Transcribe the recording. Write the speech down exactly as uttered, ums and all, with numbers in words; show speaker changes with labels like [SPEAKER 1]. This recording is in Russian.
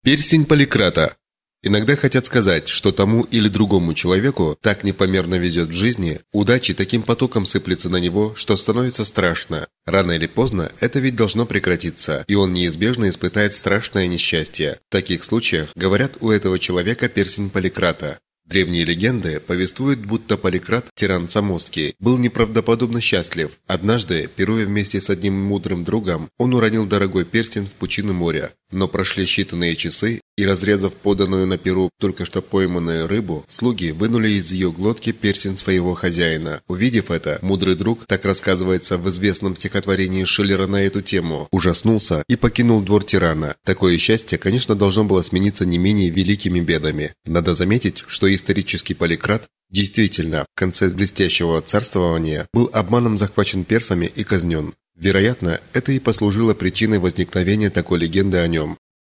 [SPEAKER 1] Перстень Поликрата. Иногда хотят сказать, что тому или другому человеку так непомерно везет в жизни, удачи таким потоком сыплется на него, что становится страшно. Рано или поздно это ведь должно прекратиться, и он неизбежно испытает страшное несчастье. В таких случаях, говорят, у этого человека перстень Поликрата. Древние легенды повествуют, будто Поликрат, тиран Самосский, был неправдоподобно счастлив. Однажды, пируя вместе с одним мудрым другом, он уронил дорогой перстень в пучину моря. Но прошли считанные часы, и, разрезав поданную на пиру только что пойманную рыбу, слуги вынули из ее глотки перстень своего хозяина. Увидев это, мудрый друг, так рассказывается в известном стихотворении Шиллера на эту тему, ужаснулся и покинул двор тирана. Такое счастье, конечно, должно было смениться не менее великими бедами. Надо заметить, что исторический Поликрат действительно в конце блестящего царствования был обманом захвачен персами и казнен. Вероятно, это и послужило причиной возникновения такой легенды о нем.